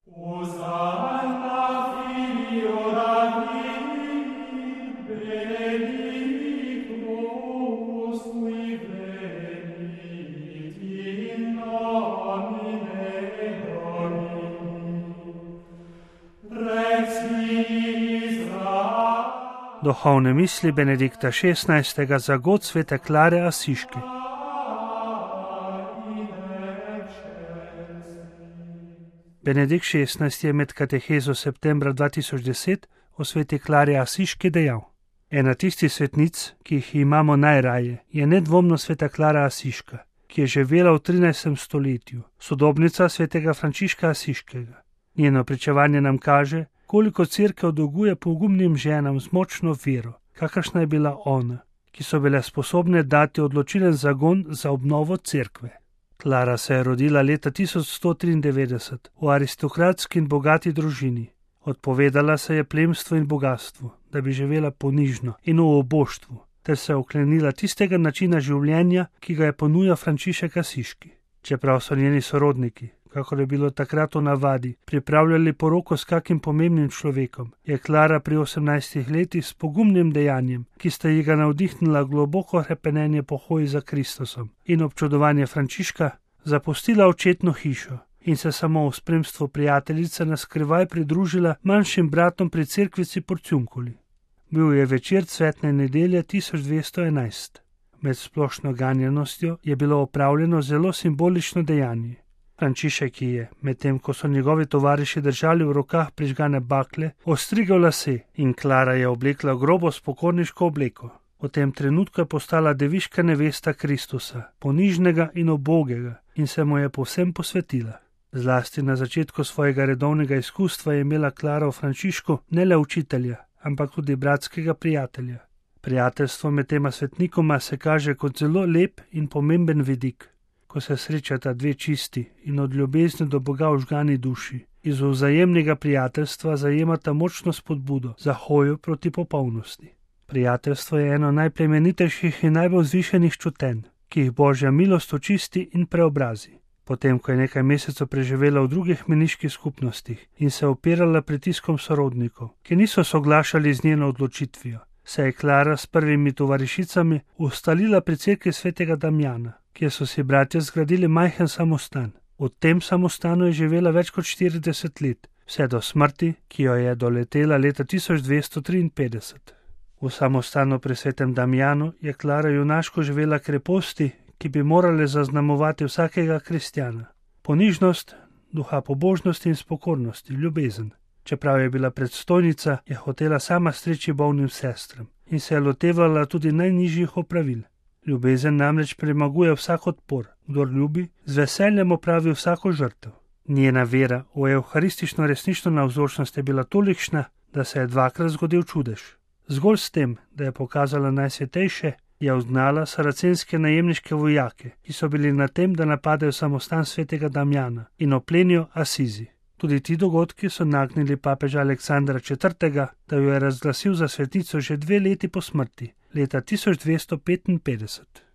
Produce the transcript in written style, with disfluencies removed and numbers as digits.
Duhovne misli Benedikta XVI. Za god svete Klare Asiške. Benedikt XVI. Je med katehezo septembra 2010 o sveti Klari Asiški dejal: Ena tistih svetnic, ki jih imamo najraje, je nedvomno sveta Klara Asiška, ki je živela v 13. stoletju, sodobnica svetega Frančiška Asiškega. Njeno pričevanje nam kaže, koliko cerkev dolguje pogumnim ženam z močno vero, kakršna je bila ona, ki so bile sposobne dati odločilen zagon za obnovo cerkve. Klara se je rodila leta 1193 v aristokratski in bogati družini. Odpovedala se je plemstvu in bogatstvu, da bi živela ponižno in v oboštvu, ter se oklenila tistega načina življenja, ki ga je ponujal Frančišek Asiški. Čeprav so njeni sorodniki, kakor je bilo takrat v navadi, pripravljali poroko s kakim pomembnim človekom, je Klara pri 18 letih s pogumnim dejanjem, ki sta ji ga navdihnila globoko hrepenenje po hoji za Kristusom in občudovanje Frančiška, zapustila očetno hišo in se samo v spremstvu prijateljice na skrivaj pridružila manjšim bratom pri cerkvici Porciunkuli. Bil je večer cvetne nedelje 1211. Med splošno ganjenostjo je bilo opravljeno zelo simbolično dejanje. Frančišek je, medtem ko so njegovi tovariši držali v rokah prižgane bakle, ostrigal lase in Klara je oblekla grobo spokorniško obleko. V tem trenutku je postala deviška nevesta Kristusa, ponižnega in ubogega, in se mu je povsem posvetila. Zlasti na začetku svojega redovnega izkustva je imela Klara v Frančišku ne le učitelja, ampak tudi bratskega prijatelja. Prijateljstvo med tema svetnikoma se kaže kot zelo lep in pomemben vidik, ko se srečata dve čisti in od ljubezni do Boga vžgani duši. Iz vzajemnega prijateljstva zajemata močno spodbudo za hojo proti popolnosti. Prijateljstvo je eno najplemenitejših in najbolj vzvišenih čutenj, ki jih Božja milost očisti in preobrazi. Potem, ko je nekaj mesecev preživela v drugih meniških skupnostih in se opirala pritiskom sorodnikov, ki niso soglašali z njeno odločitvijo, se je Klara s prvimi tovarišicami ustalila pri cerkvi svetega Damjana, kjer so si bratje zgradili majhen samostan. V tem samostanu je živela več kot 40 let, vse do smrti, ki jo je doletela leta 1253. V samostanu pri svetem Damjanu je Klara junaško živela kreposti, ki bi morale zaznamovati vsakega kristjana. Ponižnost, duha pobožnosti in spokornosti, ljubezen. Čeprav je bila predstojnica, je hotela sama streči bolnim sestram in se je lotevala tudi najnižjih opravil. Ljubezen namreč premaguje vsak odpor, kdor ljubi, z veseljem opravi vsako žrtev. Njena vera v evharistično resnično navzočnost je bila tolikšna, da se je dvakrat zgodil čudež. Zgolj s tem, da je pokazala najsvetejše, je uznala saracenske najemniške vojake, ki so bili na tem, da napadejo samostan svetega Damjana in oplenijo Asizi. Tudi ti dogodki so nagnili papeža Aleksandra IV., da jo je razglasil za svetnico že 2 leti po smrti, leta 1255.